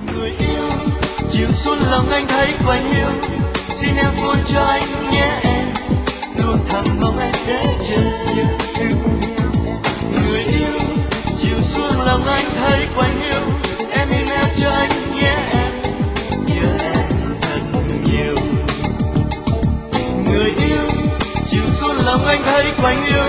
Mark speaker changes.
Speaker 1: Người yêu chiều xuống lòng anh thấy quạnh hiu, xin em phone cho anh nhé em, luôn thầm mong em để chờ những hữu hiu. Người yêu chiều xuống lòng anh thấy quạnh hiu, em email cho anh nhé em, nhớ em thật nhiều. Người yêu chiều xuống lòng anh thấy quạnh hiu,